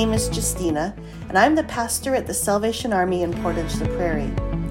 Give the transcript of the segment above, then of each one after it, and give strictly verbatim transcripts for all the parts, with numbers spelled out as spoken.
name is Justina, and I'm the pastor at the Salvation Army in Portage la Prairie.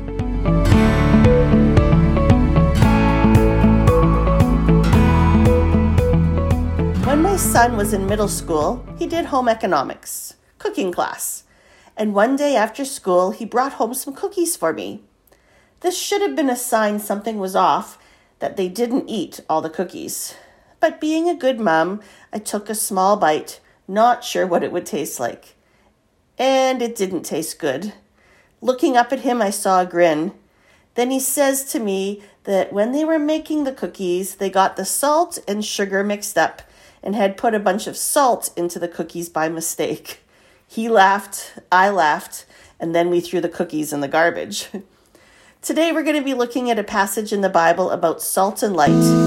When my son was in middle school, he did home economics, cooking class, and one day after school, he brought home some cookies for me. This should have been a sign something was off, that they didn't eat all the cookies. But being a good mom, I took a small bite, not sure what it would taste like. And it didn't taste good. Looking up at him, I saw a grin. Then he says to me that when they were making the cookies, they got the salt and sugar mixed up and had put a bunch of salt into the cookies by mistake. He laughed, I laughed, and then we threw the cookies in the garbage. Today we're going to be looking at a passage in the Bible about salt and light.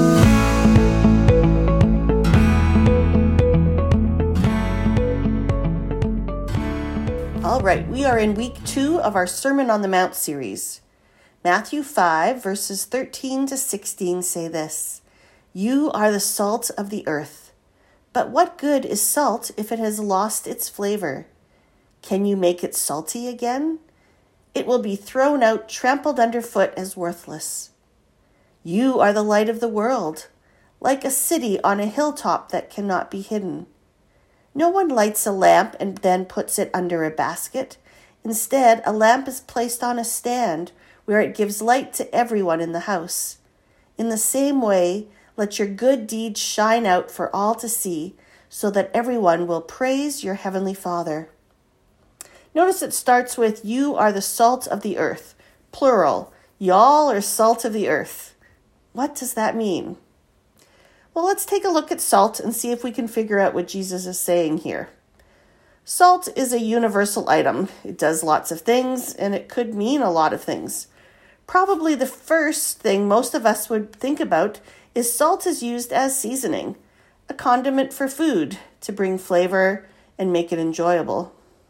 All right, we are in week two of our Sermon on the Mount series. Matthew five, verses thirteen to sixteen say this: "You are the salt of the earth. But what good is salt if it has lost its flavor? Can you make it salty again? It will be thrown out, trampled underfoot as worthless. You are the light of the world, like a city on a hilltop that cannot be hidden. No one lights a lamp and then puts it under a basket. Instead, a lamp is placed on a stand where it gives light to everyone in the house. In the same way, let your good deeds shine out for all to see, so that everyone will praise your heavenly Father." Notice it starts with, "You are the salt of the earth," plural. Y'all are salt of the earth. What does that mean? Well, let's take a look at salt and see if we can figure out what Jesus is saying here. Salt is a universal item. It does lots of things, and it could mean a lot of things. Probably the first thing most of us would think about is salt is used as seasoning, a condiment for food to bring flavor and make it enjoyable.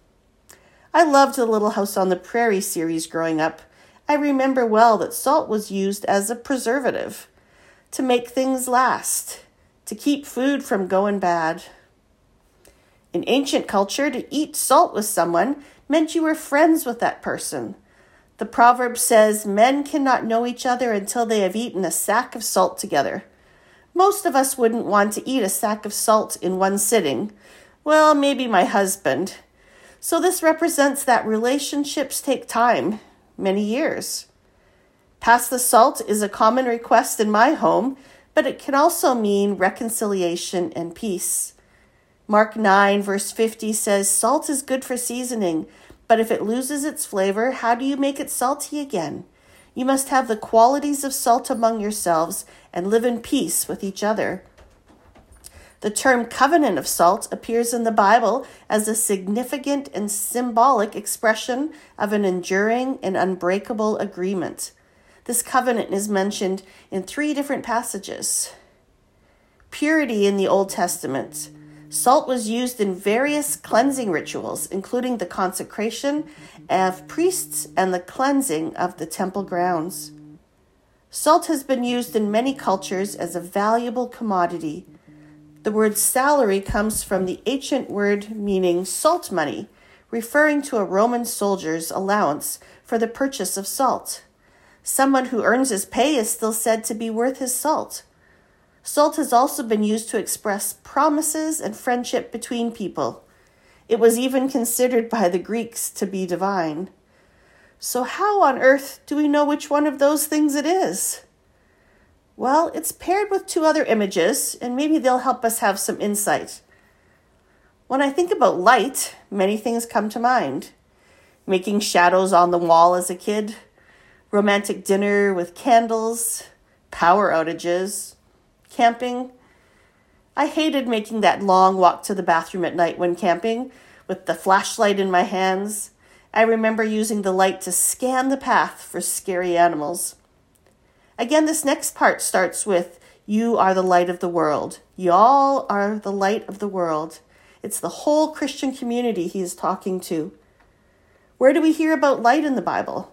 I loved the Little House on the Prairie series growing up. I remember well that salt was used as a preservative, to make things last, to keep food from going bad. In ancient culture, to eat salt with someone meant you were friends with that person. The proverb says, "Men cannot know each other until they have eaten a sack of salt together." Most of us wouldn't want to eat a sack of salt in one sitting. Well, maybe my husband. So this represents that relationships take time, many years. Pass the salt is a common request in my home, but it can also mean reconciliation and peace. Mark nine, verse fifty says, "Salt is good for seasoning, but if it loses its flavor, how do you make it salty again? You must have the qualities of salt among yourselves and live in peace with each other." The term covenant of salt appears in the Bible as a significant and symbolic expression of an enduring and unbreakable agreement. This covenant is mentioned in three different passages. Purity in the Old Testament. Salt was used in various cleansing rituals, including the consecration of priests and the cleansing of the temple grounds. Salt has been used in many cultures as a valuable commodity. The word salary comes from the ancient word meaning salt money, referring to a Roman soldier's allowance for the purchase of salt. Someone who earns his pay is still said to be worth his salt. Salt has also been used to express promises and friendship between people. It was even considered by the Greeks to be divine. So how on earth do we know which one of those things it is? Well, it's paired with two other images, and maybe they'll help us have some insight. When I think about light, many things come to mind. Making shadows on the wall as a kid, romantic dinner with candles, power outages, camping. I hated making that long walk to the bathroom at night when camping, with the flashlight in my hands. I remember using the light to scan the path for scary animals. Again, this next part starts with, "You are the light of the world." Y'all are the light of the world. It's the whole Christian community he is talking to. Where do we hear about light in the Bible?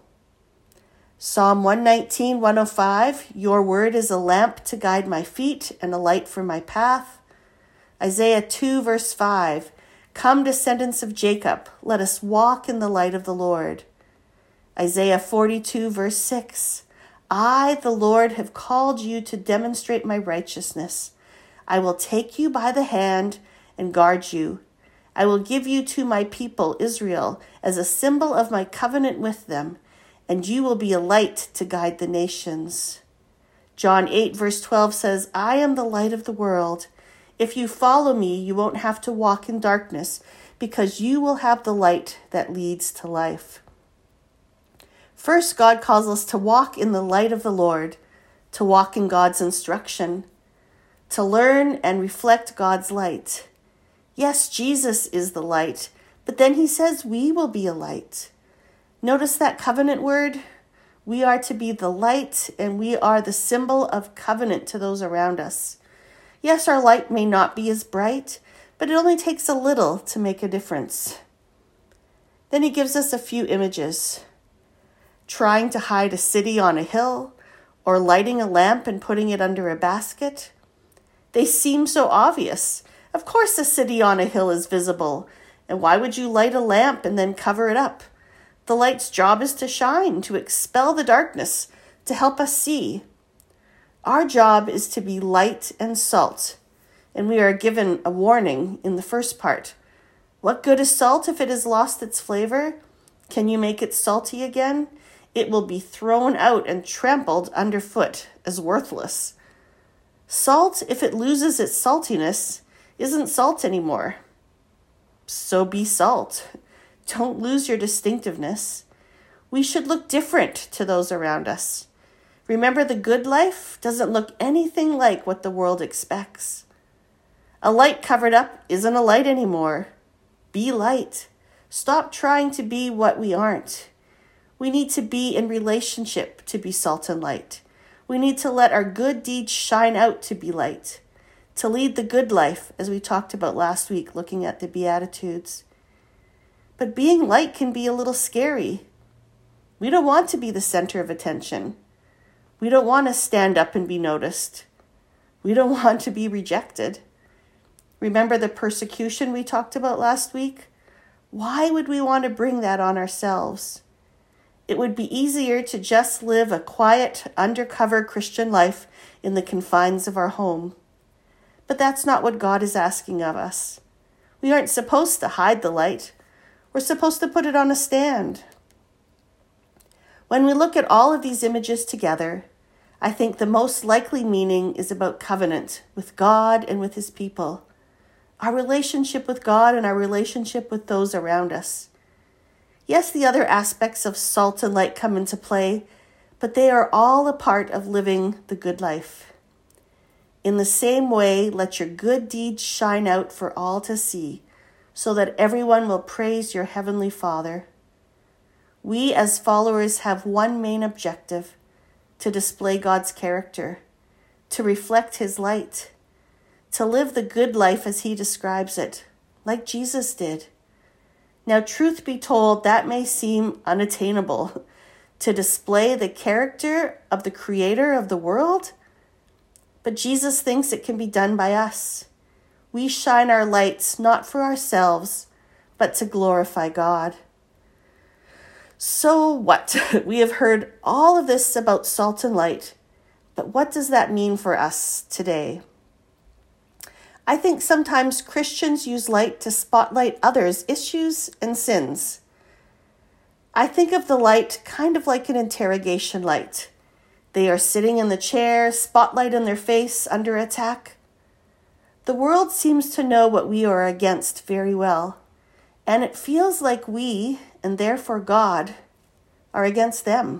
Psalm one nineteen, one oh five, "Your word is a lamp to guide my feet and a light for my path." Isaiah two, verse five, Come, descendants of Jacob, let us walk in the light of the Lord. Isaiah forty-two, verse six. I, the Lord, have called you to demonstrate my righteousness. I will take you by the hand and guard you. I will give you to my people, Israel, as a symbol of my covenant with them, and you will be a light to guide the nations. John eight, verse twelve says, I am the light of the world. If you follow me, you won't have to walk in darkness, because you will have the light that leads to life. First, God calls us to walk in the light of the Lord, to walk in God's instruction, to learn and reflect God's light. Yes, Jesus is the light, but then he says we will be a light. Notice that covenant word? We are to be the light, and we are the symbol of covenant to those around us. Yes, our light may not be as bright, but it only takes a little to make a difference. Then he gives us a few images. Trying to hide a city on a hill, or lighting a lamp and putting it under a basket. They seem so obvious. Of course a city on a hill is visible, and why would you light a lamp and then cover it up? The light's job is to shine, to expel the darkness, to help us see. Our job is to be light and salt, and we are given a warning in the first part. What good is salt if it has lost its flavor? Can you make it salty again? It will be thrown out and trampled underfoot as worthless. Salt, if it loses its saltiness, isn't salt anymore. So be salt. Don't lose your distinctiveness. We should look different to those around us. Remember, the good life doesn't look anything like what the world expects. A light covered up isn't a light anymore. Be light. Stop trying to be what we aren't. We need to be in relationship to be salt and light. We need to let our good deeds shine out to be light, to lead the good life, as we talked about last week, looking at the Beatitudes. But being light can be a little scary. We don't want to be the center of attention. We don't want to stand up and be noticed. We don't want to be rejected. Remember the persecution we talked about last week? Why would we want to bring that on ourselves? It would be easier to just live a quiet, undercover Christian life in the confines of our home. But that's not what God is asking of us. We aren't supposed to hide the light. We're supposed to put it on a stand. When we look at all of these images together, I think the most likely meaning is about covenant with God and with his people. Our relationship with God and our relationship with those around us. Yes, the other aspects of salt and light come into play, but they are all a part of living the good life. In the same way, let your good deeds shine out for all to see, so that everyone will praise your heavenly Father. We as followers have one main objective: to display God's character, to reflect his light, to live the good life as he describes it, like Jesus did. Now, truth be told, that may seem unattainable. To display the character of the creator of the world? But Jesus thinks it can be done by us. We shine our lights not for ourselves, but to glorify God. So what? We have heard all of this about salt and light, but what does that mean for us today? I think sometimes Christians use light to spotlight others' issues and sins. I think of the light kind of like an interrogation light. They are sitting in the chair, spotlight in their face, under attack. The world seems to know what we are against very well, and it feels like we, and therefore God, are against them.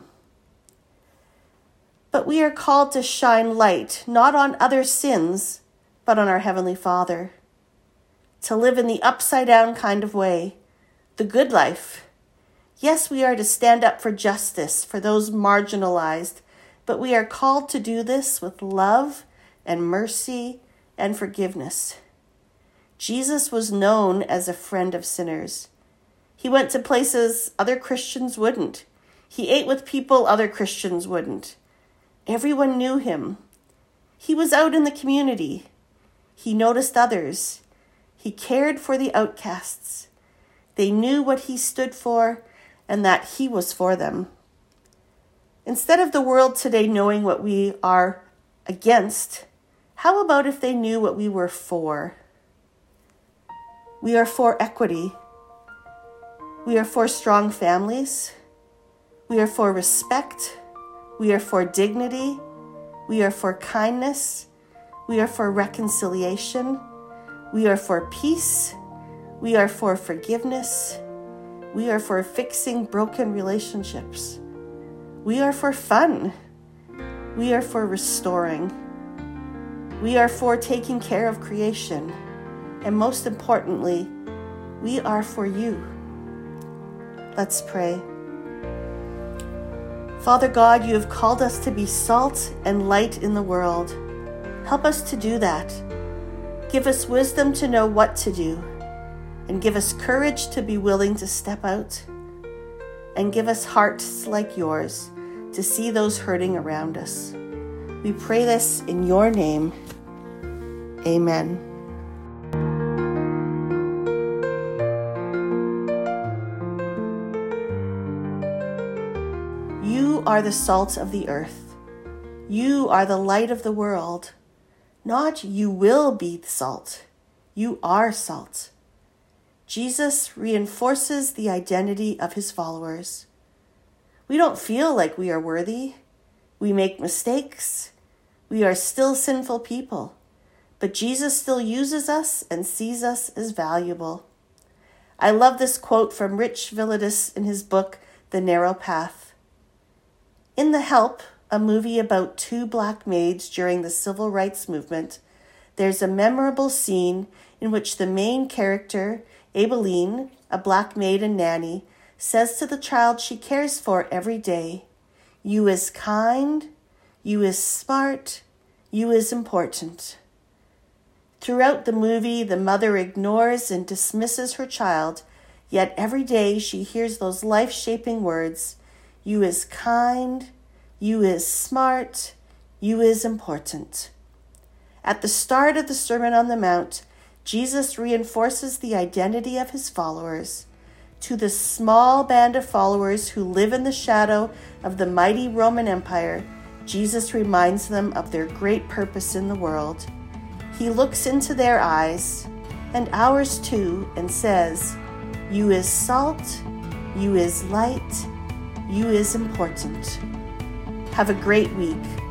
But we are called to shine light, not on other sins, but on our Heavenly Father. To live in the upside-down kind of way, the good life. Yes, we are to stand up for justice, for those marginalized, but we are called to do this with love and mercy and forgiveness. Jesus was known as a friend of sinners. He went to places other Christians wouldn't. He ate with people other Christians wouldn't. Everyone knew him. He was out in the community. He noticed others. He cared for the outcasts. They knew what he stood for and that he was for them. Instead of the world today knowing what we are against, how about if they knew what we were for? We are for equity. We are for strong families. We are for respect. We are for dignity. We are for kindness. We are for reconciliation. We are for peace. We are for forgiveness. We are for fixing broken relationships. We are for fun. We are for restoring. We are for taking care of creation. And most importantly, we are for you. Let's pray. Father God, you have called us to be salt and light in the world. Help us to do that. Give us wisdom to know what to do, and give us courage to be willing to step out, and give us hearts like yours to see those hurting around us. We pray this in your name. Amen. You are the salt of the earth. You are the light of the world. Not you will be salt. You are salt. Jesus reinforces the identity of his followers. We don't feel like we are worthy. We make mistakes. We are still sinful people. But Jesus still uses us and sees us as valuable. I love this quote from Rich Villodas in his book, The Narrow Path. In The Help, a movie about two black maids during the civil rights movement, there's a memorable scene in which the main character, Abilene, a black maid and nanny, says to the child she cares for every day, "You is kind, you is smart, you is important." Throughout the movie, the mother ignores and dismisses her child, yet every day she hears those life-shaping words, "You is kind, you is smart, you is important." At the start of the Sermon on the Mount, Jesus reinforces the identity of his followers. To the small band of followers who live in the shadow of the mighty Roman Empire, Jesus reminds them of their great purpose in the world. He looks into their eyes, and ours too, and says, "You is salt, you is light, you is important." Have a great week.